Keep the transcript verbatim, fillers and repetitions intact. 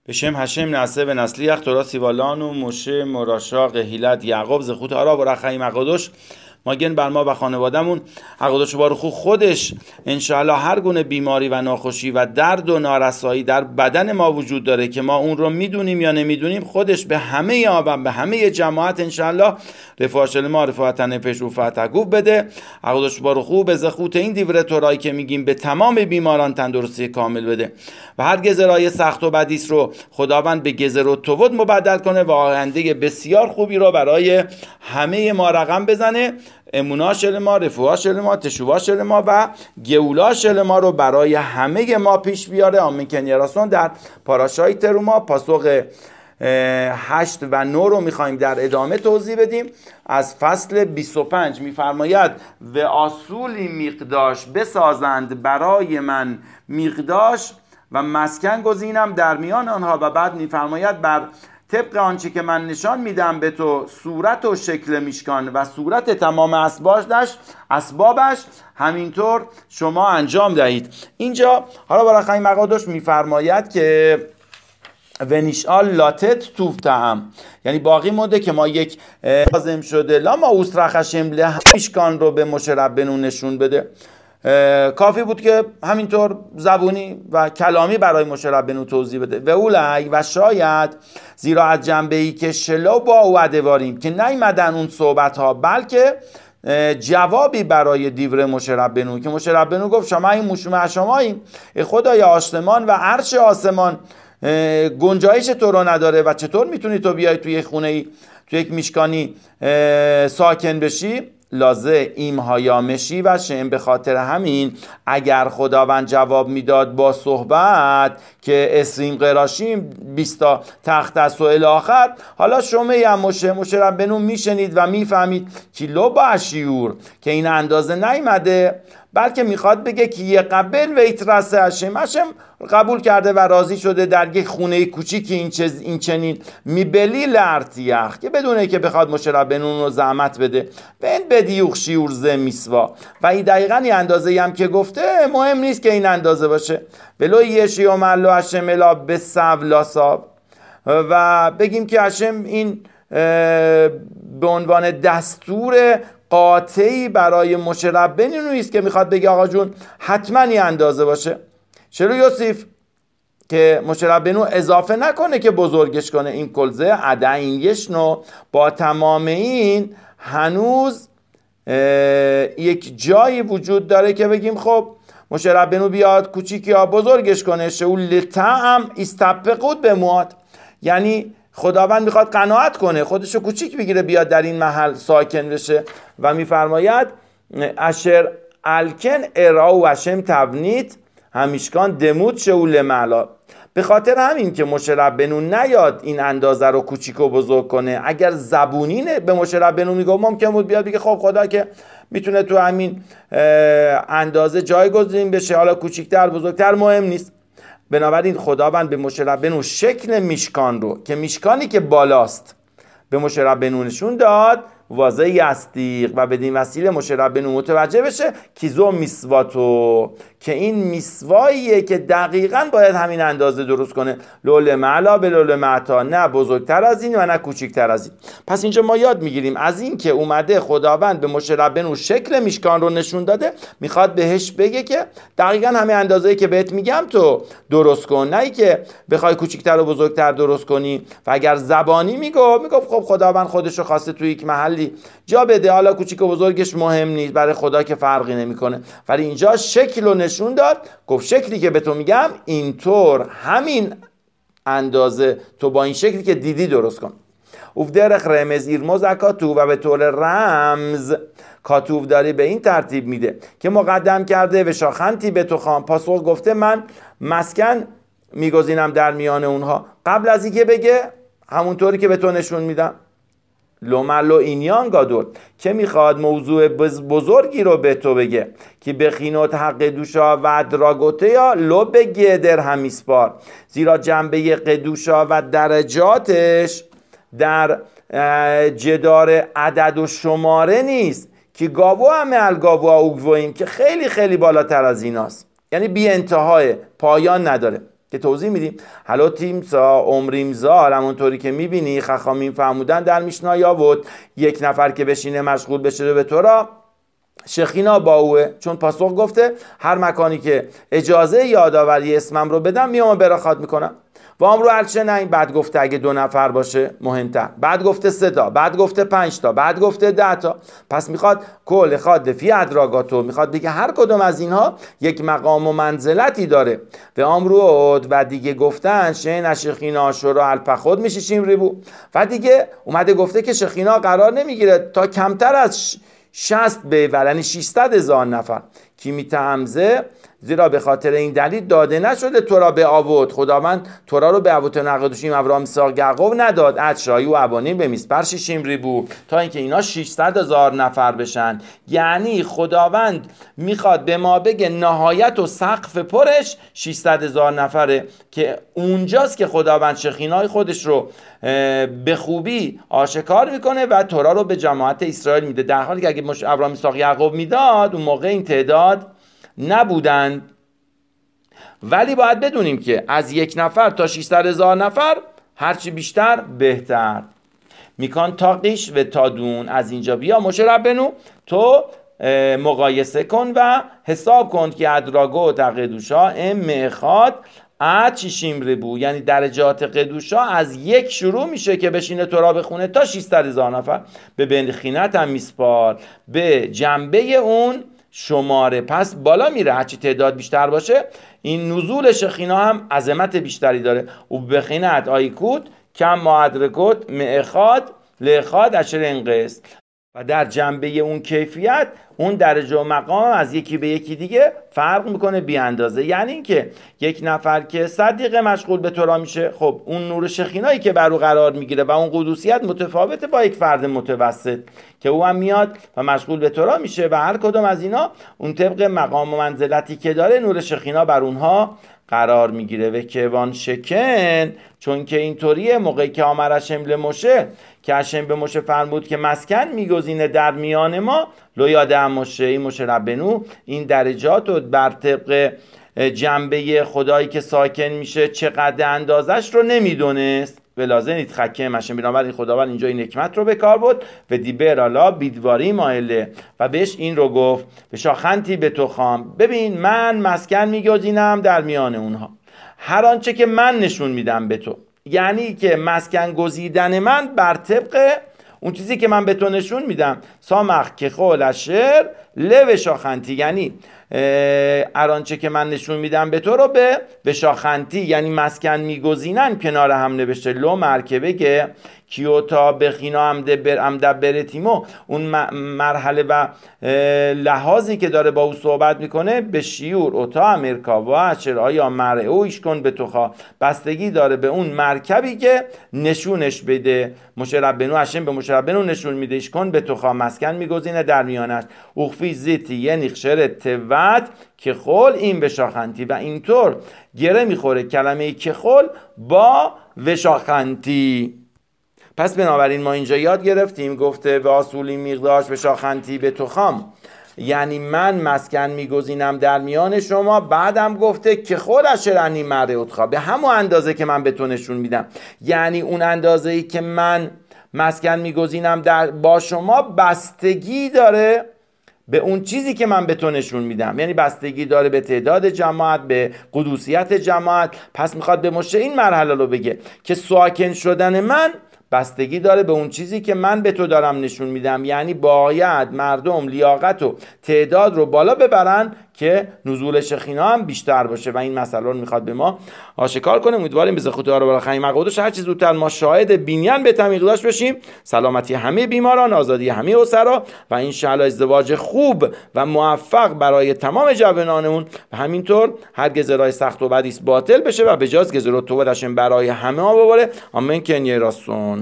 בשם هشم نعسه به نسلیخ تورا سیوالان و مشه مراشاق هیلت یعقوب زخوت آرا و رخیم اقادش ماگن بر ما و خانوادمون. اقادش بارخو خودش انشاءالله هر گونه بیماری و ناخوشی و درد و نارسایی در بدن ما وجود داره که ما اون رو میدونیم یا نمیدونیم، خودش به همه آبم به همه جماعت انشاءالله رفاشل ما رفاعتن پش و فتگوف بده. اقادش بارخو به زخوت این دیوره تورایی که میگیم به تمام بیماران تندرستی کامل بده و هر گزرای سخت و بدیس رو خداوند به گزر و توود مبدل کنه و آینده بسیار خوبی رو برای همه ما رقم بزنه. امونا شل ما، رفوها شل ما، تشوها شل ما و گولا شل ما رو برای همه ما پیش بیاره. آمین کنیراسون. در پاراشای تروما پاسخ هشت و نو رو میخوایم در ادامه توضیح بدیم. از فصل بیست و پنج میفرماید و اصولی میقداش بسازند برای من میقداش و مسکن گزینم در میان آنها. و بعد میفرماید بر طبق آنچه که من نشان میدم به تو صورت و شکل میشکان و صورت تمام اسبابش اسبابش همینطور شما انجام دهید. اینجا حالا برای خیلی مقادش میفرماید که ونیشال لاتت توفتهم، یعنی باقی مونده که ما یک لازم شده لاما اوسترخشم له میشکان رو به مشربنو نشون بده. کافی بود که همینطور زبونی و کلامی برای مشربنو توضیح بده. و اولی و شاید زیرا از جنبه ای که شلو با او ادواریم که نیمدن اون صحبت ها، بلکه جوابی برای دیور مشربنو که مشربنو گفت شما این مشومه شماییم خدای آسمان و عرش آسمان گنجایش تو رو نداره و چطور میتونی تو بیای توی خونه ای توی یک میشکانی ساکن بشی؟ لازه ایم هایامشی و شم. به خاطر همین اگر خداوند جواب میداد با صحبت که اسریم قراشیم بیستا تخت است و الاخر، حالا شما هم مشه مشربنو میشنید و میفهمید که لو با اشیور که این اندازه نیمده، بلکه میخواد بگه که یه قبل و ایترسه هشم هشم قبول کرده و راضی شده در یک خونه کوچیکی این, چز این چنین میبلی لرتیخ که بدونه که بخواد مشربنون رو زحمت بده بین بدیوخ شیورزه میسوا. و این دقیقا این اندازه هم که گفته مهم نیست که این اندازه باشه. ولو یشی و ملو هشم الا به سولا ساب و بگیم که هشم این به عنوان دستور قاطعی برای مشربنو نیست که میخواد بگه آقا جون حتما این اندازه باشه. چرا یوسف که مشربنو اضافه نکنه که بزرگش کنه این کلزه عده این یشنو با تمام این هنوز یک جایی وجود داره که بگیم خب مشربنو بیاد کوچیکی ها بزرگش کنه شو لطعم استبقود به مواد، یعنی خداوند میخواد قناعت کنه خودشو کوچیک بگیره بیاد در این محل ساکن بشه. و میفرماید اشر الکن اراو هشم تبنیت همیشکان دمود شول معلا. به خاطر همین که مشربنو نیاد این اندازه رو کوچیک و بزرگ کنه. اگر زبونی به مشربنو میگه ممکن بود بیاد بگه خب خدا که میتونه تو همین اندازه جایگزین بشه، حالا کوچیکتر بزرگتر مهم نیست. بنابراین خداوند به مشربنو شکل میشکان رو که میشکانی که بالاست به مشربنو نشون داد واضح یستیق و بدین وسیله مشربنو متوجه بشه کیزو میسواتو که این میسواییه که دقیقاً باید همین اندازه درست کنه، لول معلا به لول معتا، نه بزرگتر از این و نه کوچکتر از این. پس اینجا ما یاد میگیریم از این که اومده خداوند به مشربنو شکل میشکان رو نشون داده، میخواد بهش بگه که دقیقاً همین اندازه‌ای که بهت میگم تو درست کن، نه ای که بخوای کوچکتر و بزرگتر درست کنی. و اگر زبانی میگه میگه خب خداوند خودشو خواسته توی یک محلی جا بده، حالا کوچیک و بزرگش مهم نیست، برای خدا که فرقی نمیکنه. ولی اینجا شکل رو نشون داد، گفت شکلی که به تو میگم اینطور همین اندازه تو با این شکلی که دیدی درست کن. اوف درخ رمز ایرموز اکاتو و به طور رمز کاتوف داری به این ترتیب میده که مقدم کرده و شاخنتی به تو خان پاسخ گفته من مسکن میگذینم در میان اونها. قبل از اینکه بگه همونطوری که به تو نشون میدم لوملو اینیان گادول که میخواد موضوع بزرگی رو به تو بگه که بخینوت حق دوشا و ادراگوته یا لو بگه در همیسپار، زیرا جنبه قدوشا و درجاتش در جدار عدد و شماره نیست که گاوو همه الگاوو اوگویم که خیلی خیلی بالاتر از ایناست، یعنی بی انتهای پایان نداره. که توضیح میدیم. حالا تیمسا عمریمزا همونطوری که میبینی خخامین فرمودن در میشنا یاوت یک نفر که بشینه مشغول بشه به تورا شخینا با اوه، چون پاسخ گفته هر مکانی که اجازه یادآوری اسمم رو بدم میام براخات میکنم. و امرو الچنین بعد گفته اگه دو نفر باشه مهمتر، بعد گفته سه تا، بعد گفته پنج تا، بعد گفته ده تا. پس میخواد کل خاد فی ادراگاتو، میخواد بگه هر کدوم از اینها یک مقام و منزلتی داره. و امرو و دیگه گفتن شین شخینا شورا الفخود میشه شیمری بود. و دیگه اومده گفته که شخینا قرار نمیگیره تا کمتر از شصت بیور، یعنی ششصد هزار نفر کی میتهمزه، زیرا به خاطر این دلیل داده نشده تورا به آوت، خداوند تورا رو به آوت نقدوشیم ابراهیم اسحاق یعقوب نداد، ادشایی و ابانیم به میسپر شیشیمری بود تا اینکه اینا ششصد هزار نفر بشن. یعنی خداوند میخواد به ما بگه نهایت و سقف پرش ششصد هزار نفره، که اونجاست که خداوند شخینای خودش رو به خوبی آشکار میکنه و تورا رو به جماعت اسرائیل میده، در حالی که اگه ابراهیم اسحاق یعقوب میداد اون موقع این تعداد نبودند. ولی باید بدونیم که از یک نفر تا ششصد هزار نفر هرچی بیشتر بهتر. میکان تاقیش و تادون، از اینجا بیا مشه ربنو تو مقایسه کن و حساب کن که ادراگو تا قدوشا ام میخواد اد شیشیمری بو، یعنی درجات قدوشا از یک شروع میشه که بشینه تورا بخونه تا ششصد هزار نفر به بنخینت هم میسپار به جنبه اون شماره. پس بالا میره، هرچی تعداد بیشتر باشه این نزول شخینا هم عظمت بیشتری داره. و بخینت آیکود کم معدرکوت معخاد لخاد اشر انقص، و در جنبه اون کیفیت اون درجه و مقام از یکی به یکی دیگه فرق میکنه بی اندازه. یعنی اینکه یک نفر که صد دقیقه مشغول به تورا میشه، خب اون نور شخینایی که بر او قرار میگیره و اون قدوسیت متفاوته با یک فرد متوسط که او هم میاد و مشغول به تورا میشه و هر کدوم از اینا اون طبق مقام و منزلتی که داره نور شخینا بر اونها قرار میگیره. و که وان شکن، چون که اینطوریه موقعی که آمر هشم لموشه، که هشم به موشه فرمود که مسکن میگزینه در میان ما، لو یاده هم موشه این موشه ربنو این درجات رو بر طبق جنبه خدایی که ساکن میشه چقدر اندازش رو نمیدونست و لازم نیت خکه مشن. بنابراین خداوند اینجا این حکمت رو به کار برد و دیبر الا بیدواری مایله و بهش این رو گفت به شاخنتی به تو خام، ببین من مسکن میگزینم در میان اونها هر آنچه که من نشون میدم به تو، یعنی که مسکن گزیدن من بر طبق اون چیزی که من به تو نشون میدم. سامخ که خول شر لو شاخنتی، یعنی ارانچه که من نشون میدم به تو رو به به شاخنتی، یعنی مسکن میگزینن کنار هم نوشته لو مرکبه که کیوتا بخینا امده برتیمو، اون مرحله و لحاظی که داره با او صحبت میکنه به شیور اوتا امریکا و اشر آیا مرعوش کن به توخا، بستگی داره به اون مرکبی که نشونش بده. مشربنو هشم به مشربنو نشون میده ایش کن به توخا، مسکن میگزینه در میانش. اوخفی زیتی یه نیخشر توت که خول این بشاخنتی، و اینطور گره میخوره کلمه که خول با وشاخنتی. پس بنابراین ما اینجا یاد گرفتیم گفته و اصولی میقداش به شاخنتی به تو خام، یعنی من مسکن میگزینم در میان شما. بعدم گفته که خودش رنی مرعوت خواه، به همون اندازه که من به تو نشون میدم، یعنی اون اندازه ای که من مسکن میگزینم در با شما بستگی داره به اون چیزی که من به تو نشون میدم، یعنی بستگی داره به تعداد جماعت، به قدوسیت جماعت. پس میخواد به مشه این مرحله رو بگه که ساکن شدن من بستگی داره به اون چیزی که من به تو دارم نشون میدم، یعنی باید مردم لیاقت و تعداد رو بالا ببرن که نزول شخینا هم بیشتر باشه و این مسئله رو میخواد به ما آشکار کنه. امیدواریم به زخوت ها رو برای خیلی مقعودش هر چیز زودتر ما شاهد بینیان به تمیق داشت بشیم، سلامتی همه بیماران، آزادی همه اسرا و انشاءالله ازدواج خوب و موفق برای تمام جوانانمون و همینطور هر گزرای سخت و بدیس باطل بشه و به جاز گزر و توبه داشتیم برای همه ها بباره. آمین که نیراستون.